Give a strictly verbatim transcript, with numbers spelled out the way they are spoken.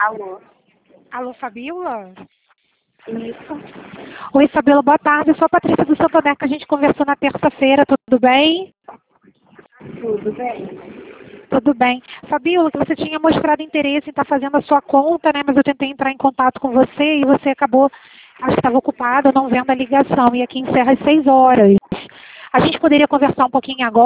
Alô? Alô, Fabíola? Isso. Oi, Fabíola, boa tarde. Eu sou a Patrícia do Santander, que a gente conversou na terça-feira. Tudo bem? Tudo bem? Tudo bem. Fabíola, que você tinha mostrado interesse em estar fazendo a sua conta, né? Mas eu tentei entrar em contato com você e você acabou, acho que estava ocupada, não vendo a ligação. E aqui encerra às seis horas. A gente poderia conversar um pouquinho agora?